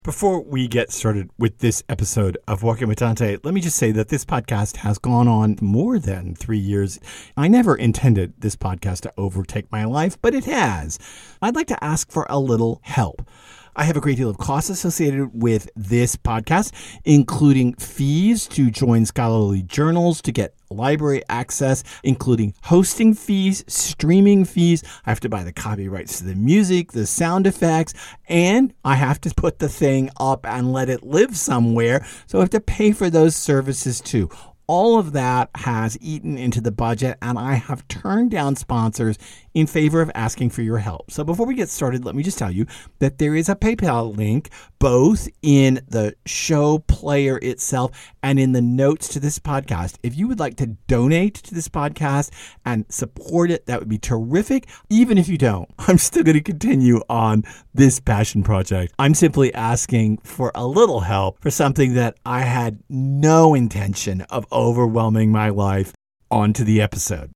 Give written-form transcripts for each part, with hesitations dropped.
Before we get started with this episode of Walking with Dante, let me just say that this podcast has gone on more than 3 years. I never intended this podcast to overtake my life, but it has. I'd like to ask for a little help. I have a great deal of costs associated with this podcast, including fees to join scholarly journals, to get library access, including hosting fees, streaming fees. I have to buy the copyrights to the music, the sound effects, and I have to put the thing up and let it live somewhere. So I have to pay for those services too. All of that has eaten into the budget, and I have turned down sponsors in favor of asking for your help. So before we get started, let me just tell you that there is a PayPal link both in the show player itself and in the notes to this podcast. If you would like to donate to this podcast and support it, that would be terrific. Even if you don't, I'm still going to continue on this passion project. I'm simply asking for a little help for something that I had no intention of overwhelming my life. On to the episode.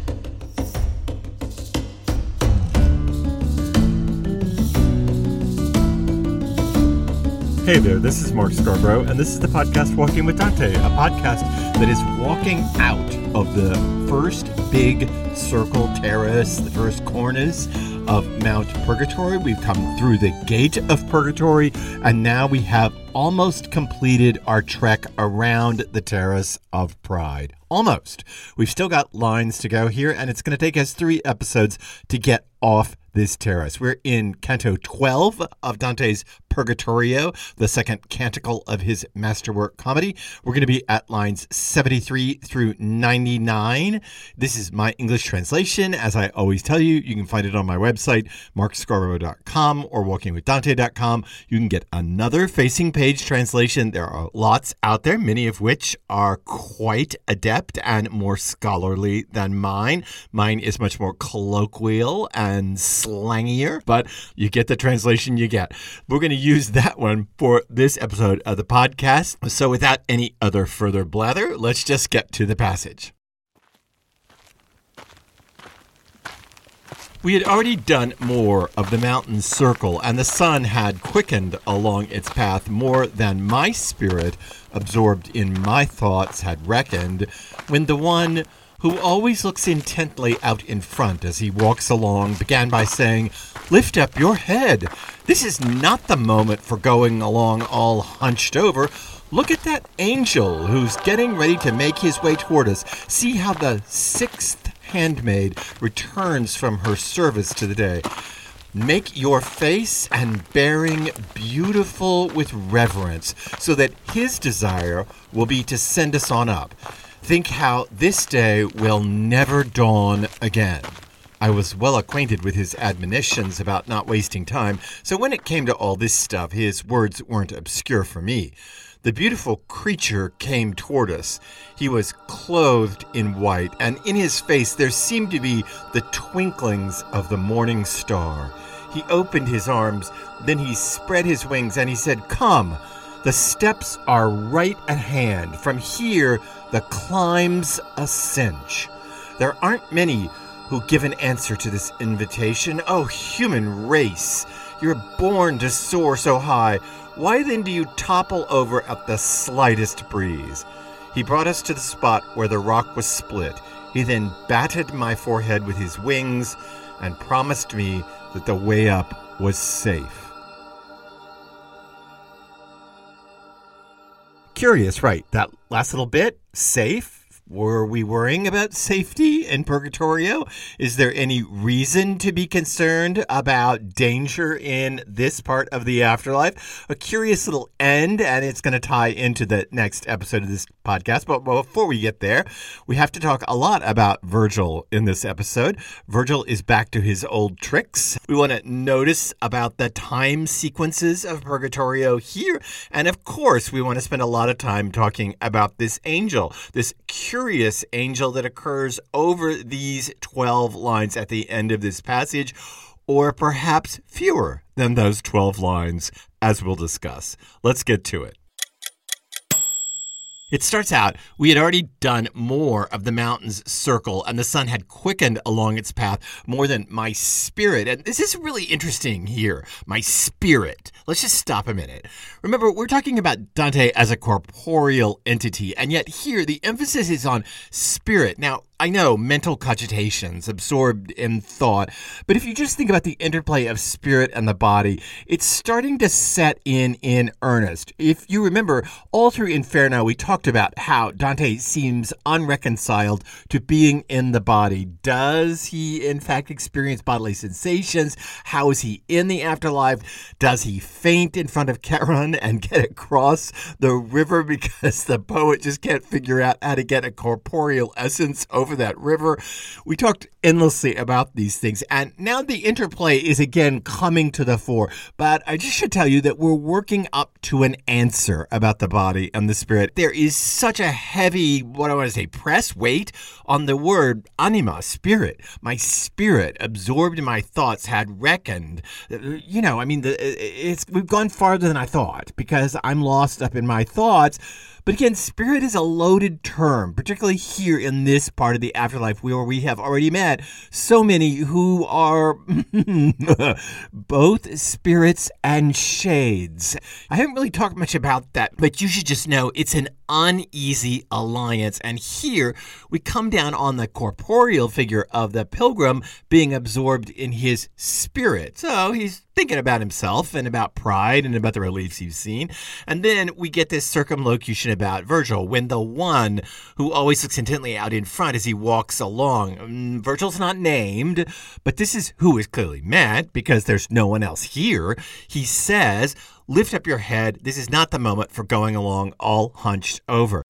Hey there, this is Mark Scarborough, and this is the podcast Walking with Dante, a podcast that is walking out of the first big circle terrace, the first cornice of Mount Purgatory. We've come through the gate of Purgatory, and now we have almost completed our trek around the Terrace of Pride. Almost. We've still got lines to go here, and it's going to take us 3 episodes to get off this terrace. We're in Canto 12 of Dante's Purgatorio, the second canticle of his masterwork comedy. We're going to be at lines 73 through 99. This is my English translation. As I always tell you, you can find it on my website, markscarborough.com or walkingwithdante.com. You can get another facing page translation. There are lots out there, many of which are quite adept and more scholarly than mine. Mine is much more colloquial and slangier, but you get the translation you get. We're going to use that one for this episode of the podcast. So without any other further blather, let's just get to the passage. We had already done more of the mountain circle, and the sun had quickened along its path more than my spirit, absorbed in my thoughts, had reckoned, when the one who always looks intently out in front as he walks along, began by saying, "Lift up your head. This is not the moment for going along all hunched over. Look at that angel who's getting ready to make his way toward us. See how the 6th handmaid returns from her service to the day. Make your face and bearing beautiful with reverence, so that his desire will be to send us on up. Think how this day will never dawn again." I was well acquainted with his admonitions about not wasting time, so when it came to all this stuff, his words weren't obscure for me. The beautiful creature came toward us. He was clothed in white, and in his face there seemed to be the twinklings of the morning star. He opened his arms, then he spread his wings, and he said, "Come, the steps are right at hand. From here, the climb's a cinch." There aren't many who give an answer to this invitation. Oh, human race, you're born to soar so high. Why then do you topple over at the slightest breeze? He brought us to the spot where the rock was split. He then batted my forehead with his wings and promised me that the way up was safe. Curious, right? That last little bit, safe? Were we worrying about safety in Purgatorio? Is there any reason to be concerned about danger in this part of the afterlife? A curious little end, and it's going to tie into the next episode of this podcast. But before we get there, we have to talk a lot about Virgil in this episode. Virgil is back to his old tricks. We want to notice about the time sequences of Purgatorio here. And of course, we want to spend a lot of time talking about this angel, this curious angel that occurs over these 12 lines at the end of this passage, or perhaps fewer than those 12 lines, as we'll discuss. Let's get to it. It starts out, we had already done more of the mountain's circle, and the sun had quickened along its path more than my spirit. And this is really interesting here. My spirit. Let's just stop a minute. Remember, we're talking about Dante as a corporeal entity, and yet here the emphasis is on spirit. Now, I know, mental cogitations, absorbed in thought, but if you just think about the interplay of spirit and the body, it's starting to set in earnest. If you remember, all through Inferno, we talked about how Dante seems unreconciled to being in the body. Does he, in fact, experience bodily sensations? How is he in the afterlife? Does he faint in front of Charon and get across the river because the poet just can't figure out how to get a corporeal essence over that river? We talked endlessly about these things, and now the interplay is again coming to the fore. But I just should tell you that we're working up to an answer about the body and the spirit. There is such a heavy, press weight on the word anima, spirit. My spirit, absorbed in my thoughts, had reckoned. We've gone farther than I thought because I'm lost up in my thoughts. But again, spirit is a loaded term, particularly here in this part of the afterlife where we have already met so many who are both spirits and shades. I haven't really talked much about that, but you should just know it's an uneasy alliance. And here we come down on the corporeal figure of the pilgrim being absorbed in his spirit. So he's thinking about himself and about pride and about the reliefs he's seen. And then we get this circumlocution about Virgil when the one who always looks intently out in front as he walks along. Virgil's not named, but this is who is clearly meant because there's no one else here. He says, "Lift up your head. This is not the moment for going along all hunched over."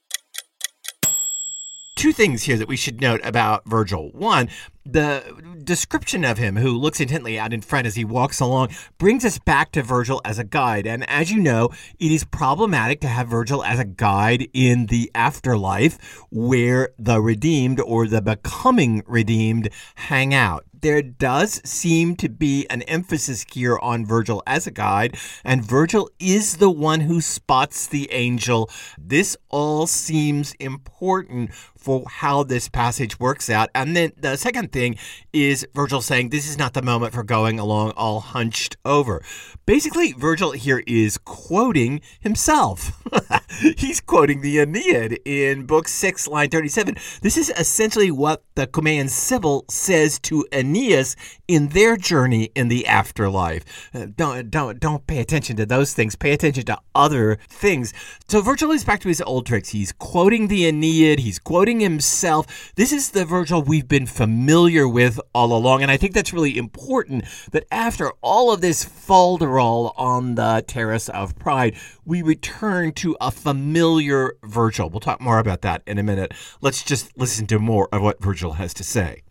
Two things here that we should note about Virgil. One, the description of him who looks intently out in front as he walks along brings us back to Virgil as a guide. And as you know, it is problematic to have Virgil as a guide in the afterlife where the redeemed or the becoming redeemed hang out. There does seem to be an emphasis here on Virgil as a guide, and Virgil is the one who spots the angel. This all seems important for how this passage works out. And then the second thing is Virgil saying this is not the moment for going along all hunched over. Basically, Virgil here is quoting himself. He's quoting the Aeneid in Book 6, line 37. This is essentially what the Cumaean Sibyl says to Aeneas in their journey in the afterlife. Don't pay attention to those things. Pay attention to other things. So Virgil is back to his old tricks. He's quoting the Aeneid. He's quoting himself. This is the Virgil we've been familiar with all along. And I think that's really important that after all of this falderall on the Terrace of Pride, we return to a familiar Virgil. We'll talk more about that in a minute. Let's just listen to more of what Virgil has to say.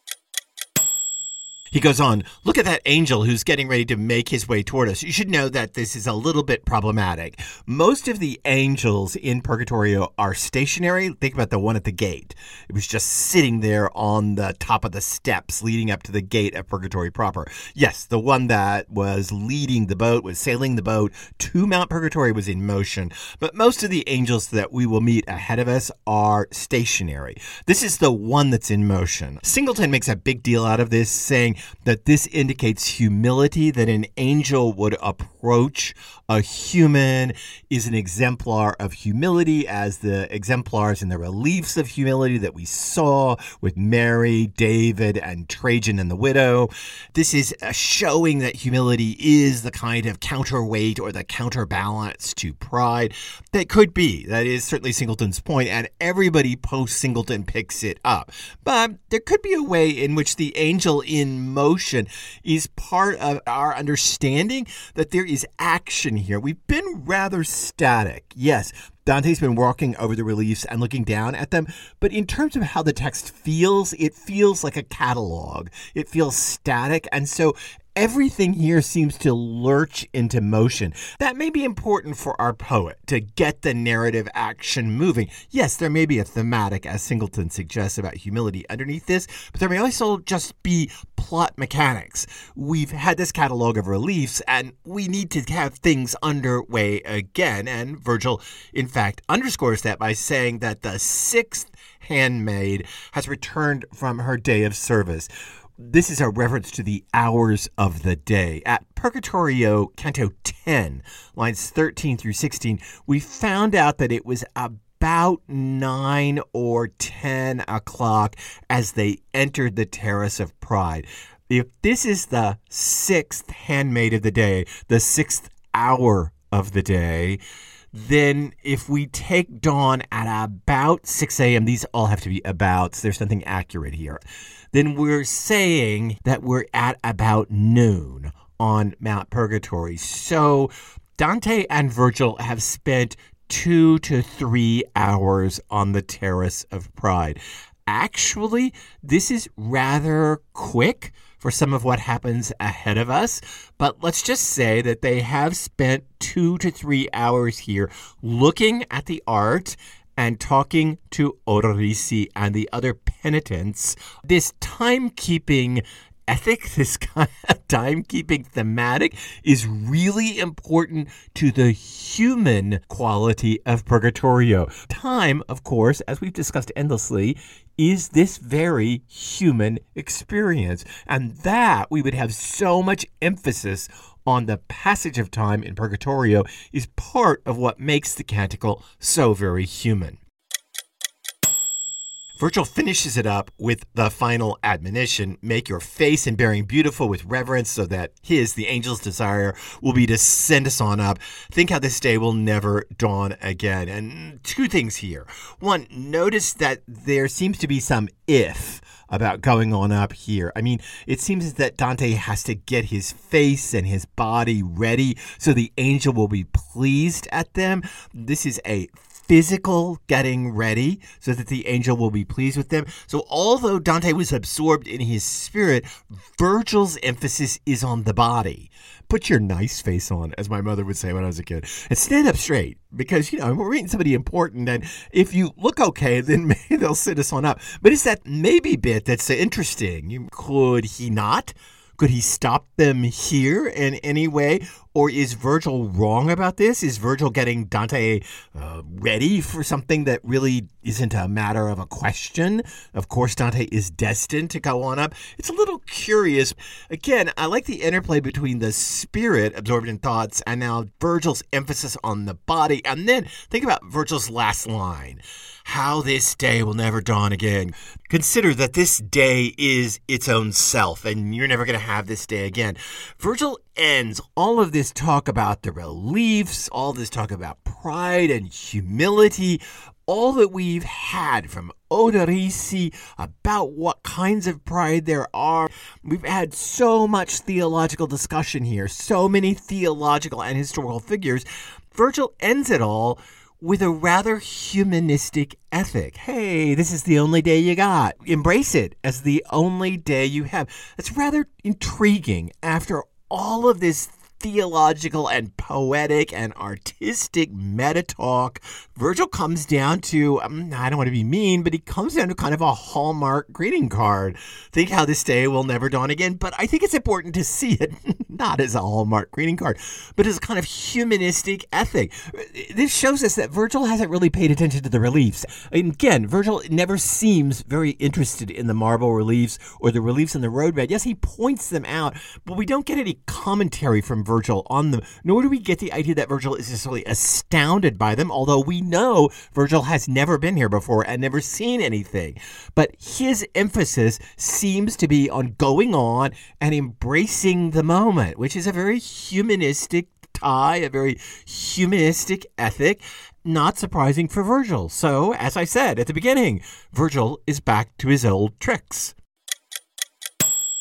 He goes on, "Look at that angel who's getting ready to make his way toward us." You should know that this is a little bit problematic. Most of the angels in Purgatorio are stationary. Think about the one at the gate. It was just sitting there on the top of the steps leading up to the gate of Purgatory proper. Yes, the one that was leading the boat, was sailing the boat to Mount Purgatory was in motion. But most of the angels that we will meet ahead of us are stationary. This is the one that's in motion. Singleton makes a big deal out of this, saying that this indicates humility, that an angel would approach a human, is an exemplar of humility, as the exemplars in the reliefs of humility that we saw with Mary, David, and Trajan and the widow. This is showing that humility is the kind of counterweight or the counterbalance to pride. That could be. That is certainly Singleton's point, and everybody post-Singleton picks it up. But there could be a way in which the angel in motion is part of our understanding that there is action here. We've been rather static. Yes, Dante's been walking over the reliefs and looking down at them, but in terms of how the text feels, it feels like a catalog. It feels static, and so Everything here seems to lurch into motion. That may be important for our poet to get the narrative action moving. Yes, there may be a thematic, as Singleton suggests, about humility underneath this, but there may also just be plot mechanics. We've had this catalog of reliefs, and we need to have things underway again. And Virgil, in fact, underscores that by saying that the sixth handmaid has returned from her day of service. This is a reference to the hours of the day. At Purgatorio, Canto 10, lines 13 through 16, we found out that it was about 9 or 10 o'clock as they entered the Terrace of Pride. If this is the sixth handmaid of the day, the sixth hour of the day, then if we take dawn at about 6 a.m., these all have to be abouts, there's nothing accurate here, then we're saying that we're at about noon on Mount Purgatory. So Dante and Virgil have spent 2 to 3 hours on the Terrace of Pride. Actually, this is rather quick for some of what happens ahead of us, but let's just say that they have spent 2 to 3 hours here looking at the art and talking to Ororici and the other penitents. This timekeeping ethic, this kind of timekeeping thematic is really important to the human quality of Purgatorio. Time, of course, as we've discussed endlessly, is this very human experience. And that we would have so much emphasis on the passage of time in Purgatorio is part of what makes the canticle so very human. Virgil finishes it up with the final admonition, make your face and bearing beautiful with reverence so that the angel's desire, will be to send us on up. Think how this day will never dawn again. And 2 things here. 1, notice that there seems to be some if about going on up here. I mean, it seems that Dante has to get his face and his body ready so the angel will be pleased at them. This is a physical getting ready so that the angel will be pleased with them. So although Dante was absorbed in his spirit, Virgil's emphasis is on the body. Put your nice face on, as my mother would say when I was a kid, and stand up straight because, we're meeting somebody important, and if you look okay, then maybe they'll sit us on up. But it's that maybe bit that's interesting. Could he not? Could he stop them here in any way? Or is Virgil wrong about this? Is Virgil getting Dante ready for something that really isn't a matter of a question? Of course, Dante is destined to go on up. It's a little curious. Again, I like the interplay between the spirit absorbed in thoughts and now Virgil's emphasis on the body. And then think about Virgil's last line. How this day will never dawn again. Consider that this day is its own self, and you're never going to have this day again. Virgil ends all of this talk about the reliefs, all this talk about pride and humility, all that we've had from Ororici about what kinds of pride there are. We've had so much theological discussion here, so many theological and historical figures. Virgil ends it all with a rather humanistic ethic. Hey, this is the only day you got. Embrace it as the only day you have. That's rather intriguing after all of this theological and poetic and artistic meta talk. Virgil comes down to, I don't want to be mean, but he comes down to kind of a Hallmark greeting card. Think how this day will never dawn again. But I think it's important to see it not as a Hallmark greeting card, but as a kind of humanistic ethic. This shows us that Virgil hasn't really paid attention to the reliefs. And again, Virgil never seems very interested in the marble reliefs or the reliefs in the roadbed. Yes, he points them out, but we don't get any commentary from Virgil on them, nor do we get the idea that Virgil is necessarily astounded by them, although we know Virgil has never been here before and never seen anything. But his emphasis seems to be on going on and embracing the moment, which is a very humanistic tie, a very humanistic ethic, not surprising for Virgil. So, as I said at the beginning, Virgil is back to his old tricks.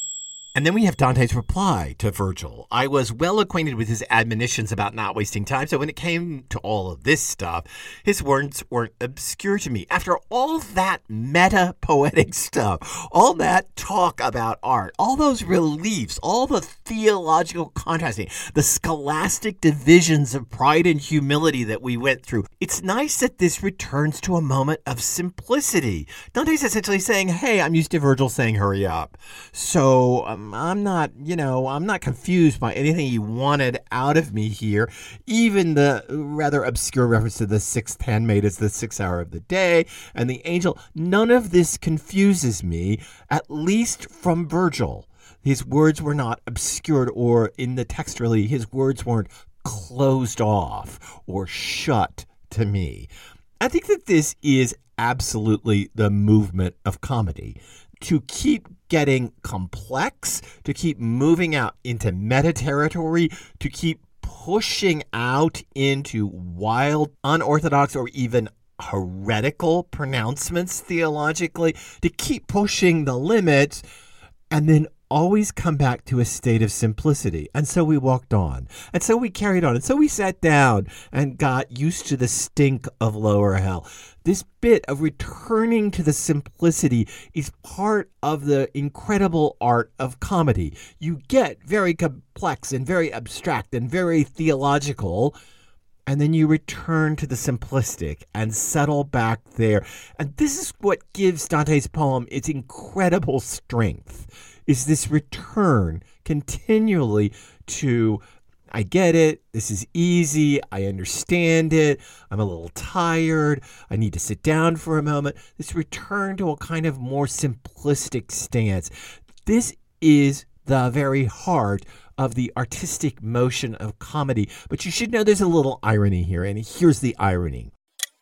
And then we have Dante's reply to Virgil. I was well acquainted with his admonitions about not wasting time, so when it came to all of this stuff, his words weren't obscure to me. After all that meta-poetic stuff, all that talk about art, all those reliefs, all the theological contrasting, the scholastic divisions of pride and humility that we went through, it's nice that this returns to a moment of simplicity. Dante's essentially saying, hey, I'm used to Virgil saying, hurry up. So I'm not confused by anything he wanted out of me here. Even the rather obscure reference to the sixth handmaid as the 6th hour of the day and the angel, none of this confuses me, at least from Virgil. His words were not obscured, or in the text, really, his words weren't closed off or shut to me. I think that this is absolutely the movement of comedy. To keep getting complex, to keep moving out into meta territory, to keep pushing out into wild, unorthodox, or even heretical pronouncements theologically, to keep pushing the limits, and then always come back to a state of simplicity. And so we walked on. And so we carried on. And so we sat down and got used to the stink of lower hell. This bit of returning to the simplicity is part of the incredible art of comedy. You get very complex and very abstract and very theological, and then you return to the simplistic and settle back there. And this is what gives Dante's poem its incredible strength, is this return continually to, I get it, this is easy, I understand it, I'm a little tired, I need to sit down for a moment. This return to a kind of more simplistic stance. This is the very heart of the artistic motion of comedy. But you should know there's a little irony here, and here's the irony.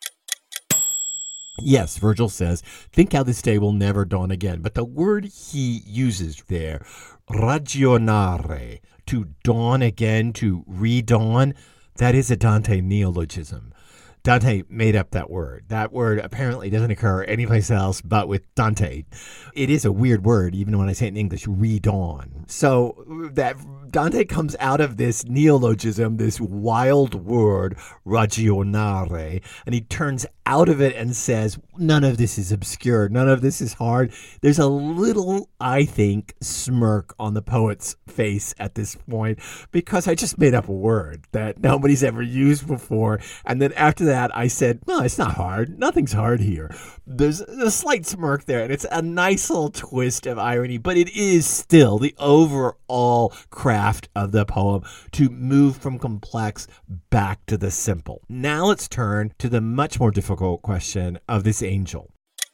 Yes, Virgil says, think how this day will never dawn again. But the word he uses there, ragionare, to dawn again, to redawn, that is a Dante neologism. Dante made up that word. That word apparently doesn't occur anyplace else but with Dante. It is a weird word, even when I say it in English, redawn. So that Dante comes out of this neologism, this wild word, ragionare, and he turns out of it and says, none of this is obscure. None of this is hard. There's a little, I think, smirk on the poet's face at this point because I just made up a word that nobody's ever used before. And then after that, I said, well, it's not hard. Nothing's hard here. There's a slight smirk there, and it's a nice little twist of irony, but it is still the overall craft of the poem to move from complex back to the simple. Now let's turn to the much more difficult question of this angel.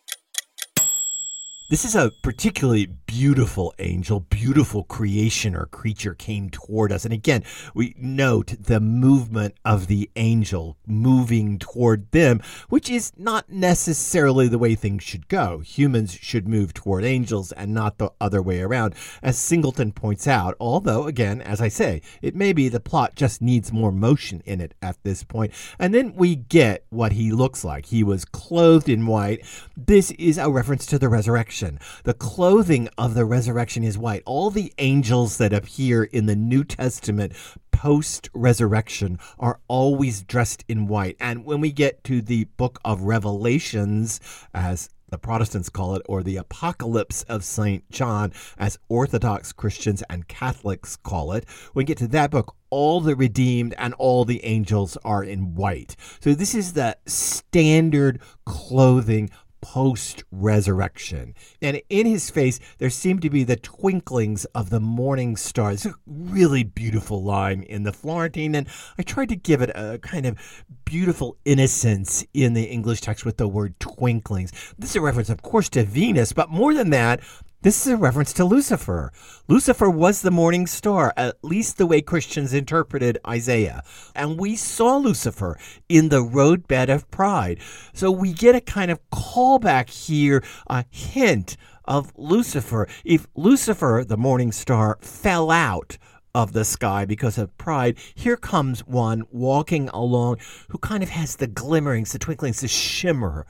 This is a particularly beautiful angel, beautiful creation or creature came toward us. And again, we note the movement of the angel moving toward them, which is not necessarily the way things should go. Humans should move toward angels and not the other way around, as Singleton points out. Although, again, as I say, it may be the plot just needs more motion in it at this point. And then we get what he looks like. He was clothed in white. This is a reference to the resurrection. The clothing of the resurrection is white. All the angels that appear in the New Testament post-resurrection are always dressed in white. And when we get to the book of Revelations, as the Protestants call it, or the Apocalypse of St. John, as Orthodox Christians and Catholics call it, when we get to that book, all the redeemed and all the angels are in white. So this is the standard clothing post-resurrection. And in his face, there seem to be the twinklings of the morning stars. It's a really beautiful line in the Florentine, and I tried to give it a kind of beautiful innocence in the English text with the word twinklings. This is a reference, of course, to Venus, but more than that, this is a reference to Lucifer. Lucifer was the morning star, at least the way Christians interpreted Isaiah. And we saw Lucifer in the roadbed of pride. So we get a kind of callback here, a hint of Lucifer. If Lucifer, the morning star, fell out of the sky because of pride, here comes one walking along who kind of has the glimmerings, the twinklings, the shimmer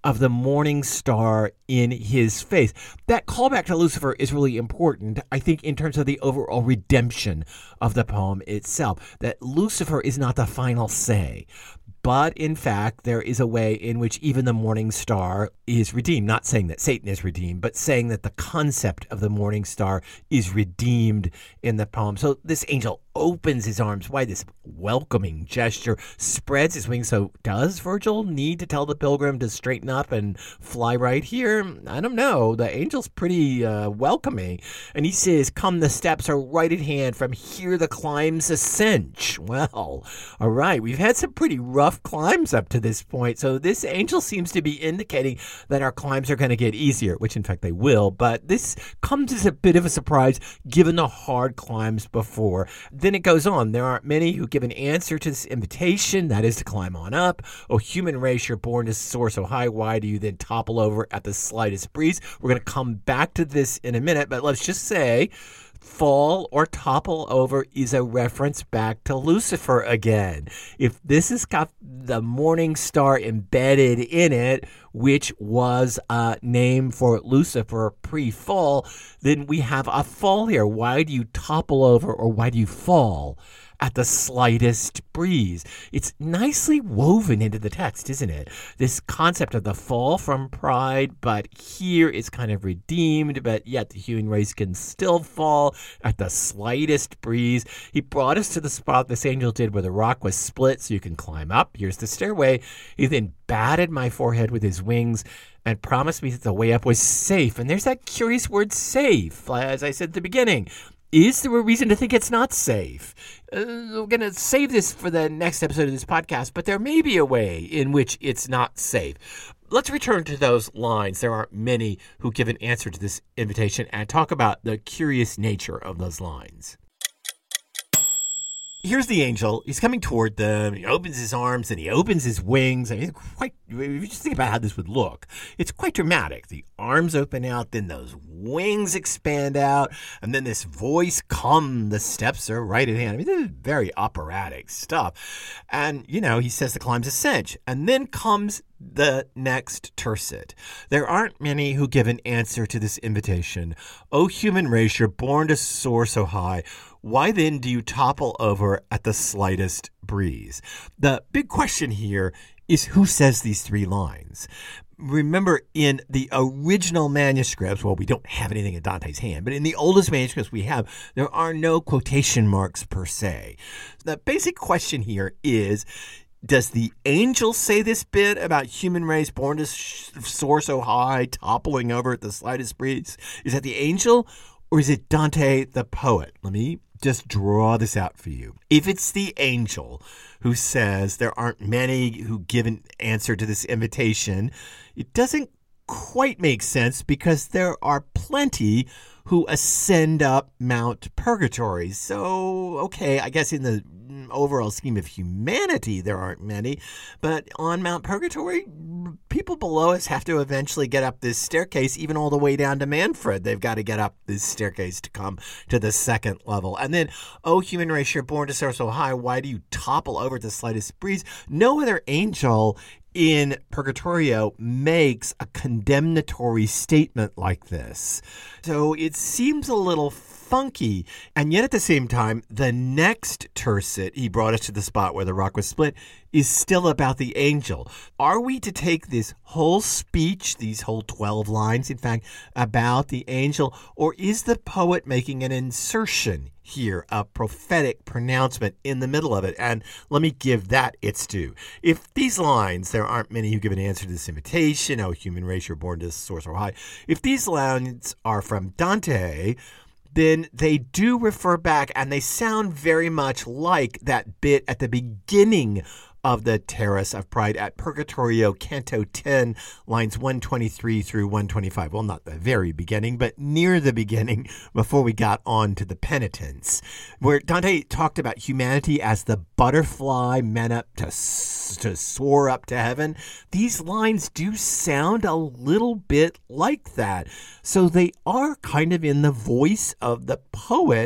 of the morning star in his face. That callback to Lucifer is really important, I think, in terms of the overall redemption of the poem itself, that Lucifer is not the final say. But in fact, there is a way in which even the morning star is redeemed. Not saying that Satan is redeemed, but saying that the concept of the morning star is redeemed in the poem. So this angel opens his arms wide, this welcoming gesture, spreads his wings. So does Virgil need to tell the pilgrim to straighten up and fly right here? I don't know. The angel's pretty welcoming. And he says, come, the steps are right at hand. From here the climb's a cinch. Well, all right. We've had some pretty rough climbs up to this point. So this angel seems to be indicating that our climbs are going to get easier, which in fact they will. But this comes as a bit of a surprise given the hard climbs before. Then it goes on. There aren't many who give an answer to this invitation, that is to climb on up. O human race, you're born to soar so high. Why do you then topple over at the slightest breeze? We're going to come back to this in a minute, but let's just say fall or topple over is a reference back to Lucifer again. If this has got the morning star embedded in it, which was a name for Lucifer pre-fall, then we have a fall here. Why do you topple over, or why do you fall at the slightest breeze? It's nicely woven into the text, isn't it? This concept of the fall from pride, but here it's kind of redeemed, but yet the human race can still fall at the slightest breeze. He brought us to the spot this angel did where the rock was split so you can climb up. Here's the stairway. He then batted my forehead with his wings and promised me that the way up was safe. And there's that curious word safe, as I said at the beginning. Is there a reason to think it's not safe? We're going to save this for the next episode of this podcast, but there may be a way in which it's not safe. Let's return to those lines. There aren't many who give an answer to this invitation, and talk about the curious nature of those lines. Here's the angel. He's coming toward them. He opens his arms and he opens his wings. I mean, if you just think about how this would look, it's quite dramatic. The arms open out, then those wings expand out, and then this voice, come, the steps are right at hand. I mean, this is very operatic stuff. And, he says the climb's a cinch. And then comes the next tercet. There aren't many who give an answer to this invitation. O human race, you're born to soar so high. Why then do you topple over at the slightest breeze? The big question here is who says these three lines. Remember, in the original manuscripts, well, we don't have anything in Dante's hand, but in the oldest manuscripts we have, there are no quotation marks per se. The basic question here is, does the angel say this bit about human race born to soar so high, toppling over at the slightest breeze? Is that the angel, or is it Dante the poet? Let me just draw this out for you. If it's the angel who says there aren't many who give an answer to this invitation, it doesn't quite make sense, because there are plenty who ascend up Mount Purgatory. So, okay, I guess in the overall scheme of humanity, there aren't many. But on Mount Purgatory, people below us have to eventually get up this staircase, even all the way down to Manfred. They've got to get up this staircase to come to the second level. And then, oh, human race, you're born to soar so high. Why do you topple over at the slightest breeze? No other angel in Purgatorio makes a condemnatory statement like this. So it seems a little funky. And yet at the same time, the next tercet, he brought us to the spot where the rock was split, is still about the angel. Are we to take this whole speech, these whole 12 lines, in fact, about the angel, or is the poet making an insertion here, a prophetic pronouncement in the middle of it? And let me give that its due. If these lines, there aren't many who give an answer to this invitation, oh, human race, you're born to soar so high. If these lines are from Dante, then they do refer back, and they sound very much like that bit at the beginning of the Terrace of Pride at Purgatorio, Canto 10, lines 123 through 125. Well, not the very beginning, but near the beginning, before we got on to the penitents, where Dante talked about humanity as the butterfly meant up to soar up to heaven. These lines do sound a little bit like that. So they are kind of in the voice of the poet,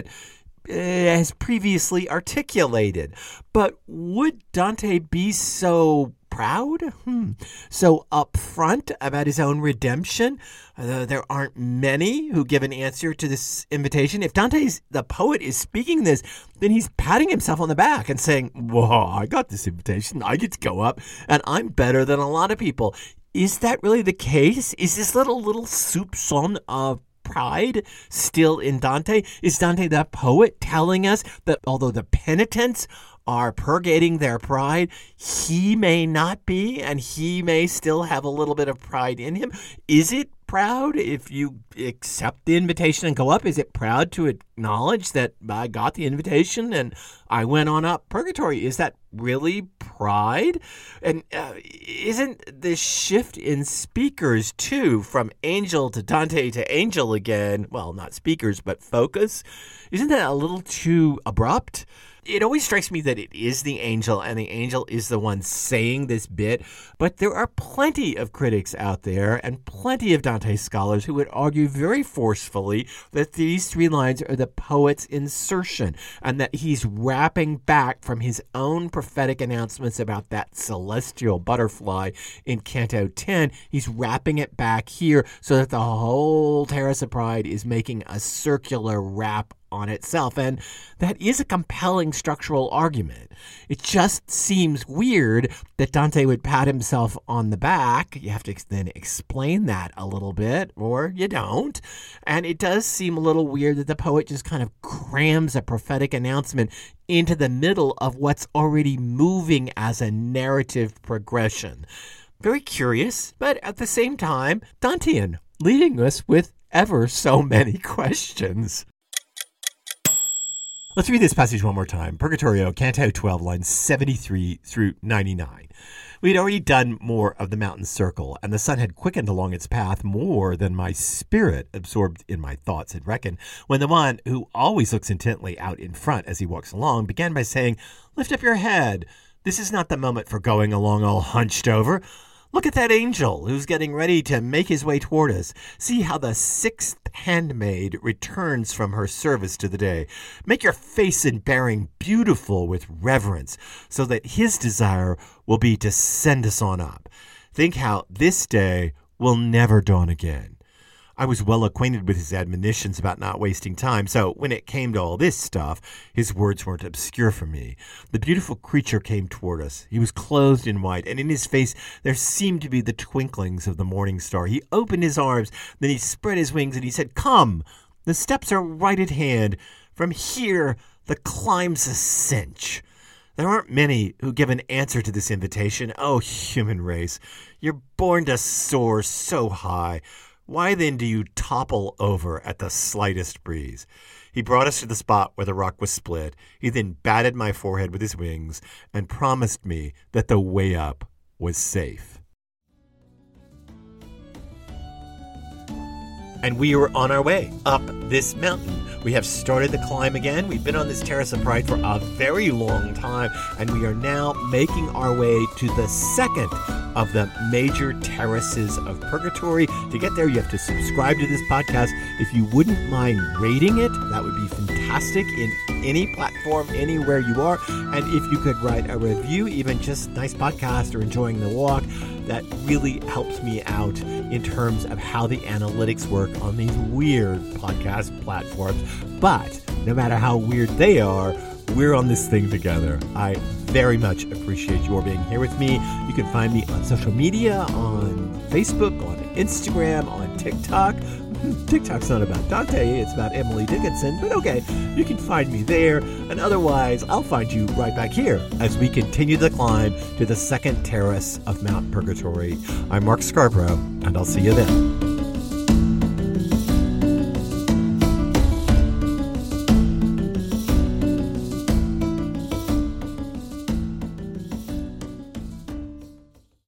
as previously articulated. But would Dante be so proud? So upfront about his own redemption? There aren't many who give an answer to this invitation. If Dante, the poet, is speaking this, then he's patting himself on the back and saying, whoa, I got this invitation. I get to go up, and I'm better than a lot of people. Is that really the case? Is this little soupçon of pride still in Dante? Is Dante the poet telling us that although the penitents are purgating their pride, he may not be, and he may still have a little bit of pride in him? Is it proud if you accept the invitation and go up? Is it proud to acknowledge that I got the invitation and I went on up purgatory? Is that really pride? And isn't the shift in speakers too, from angel to Dante to angel again, well, not speakers, but focus, isn't that a little too abrupt? It always strikes me that it is the angel, and the angel is the one saying this bit, but there are plenty of critics out there and plenty of Dante scholars who would argue very forcefully that these three lines are the poet's insertion, and that he's rapping back from his own prophetic announcements about that celestial butterfly in Canto 10. He's rapping it back here so that the whole Terrace of Pride is making a circular rap on itself, and that is a compelling structural argument. It just seems weird that Dante would pat himself on the back. You have to then explain that a little bit, or you don't. And it does seem a little weird that the poet just kind of crams a prophetic announcement into the middle of what's already moving as a narrative progression. Very curious, but at the same time, Dantean, leaving us with ever so many questions. Let's read this passage one more time. Purgatorio, Canto 12, lines 73 through 99. We had already done more of the mountain circle, and the sun had quickened along its path more than my spirit, absorbed in my thoughts, had reckoned, when the one who always looks intently out in front as he walks along began by saying, "Lift up your head. This is not the moment for going along all hunched over. Look at that angel who's getting ready to make his way toward us. See how the sixth handmaid returns from her service to the day. Make your face and bearing beautiful with reverence, so that his desire will be to send us on up. Think how this day will never dawn again." I was well acquainted with his admonitions about not wasting time, so when it came to all this stuff, his words weren't obscure for me. The beautiful creature came toward us. He was clothed in white, and in his face there seemed to be the twinklings of the morning star. He opened his arms, then he spread his wings, and he said, "Come, the steps are right at hand. From here the climb's a cinch." There aren't many who give an answer to this invitation. Oh, human race, you're born to soar so high. Why then do you topple over at the slightest breeze? He brought us to the spot where the rock was split. He then batted my forehead with his wings and promised me that the way up was safe. And we are on our way up this mountain. We have started the climb again. We've been on this Terrace of Pride for a very long time, and we are now making our way to the second of the major terraces of purgatory. To get there, you have to subscribe to this podcast. If you wouldn't mind rating it, that would be fantastic in any platform, anywhere you are. And if you could write a review, even just nice podcast or enjoying the walk, that really helps me out in terms of how the analytics work on these weird podcast platforms. But no matter how weird they are, we're on this thing together. I very much appreciate your being here with me. You can find me on social media, on Facebook, on Instagram, on TikTok. TikTok's not about Dante, it's about Emily Dickinson, but okay, you can find me there, and otherwise, I'll find you right back here as we continue the climb to the second terrace of Mount Purgatory. I'm Mark Scarborough, and I'll see you then.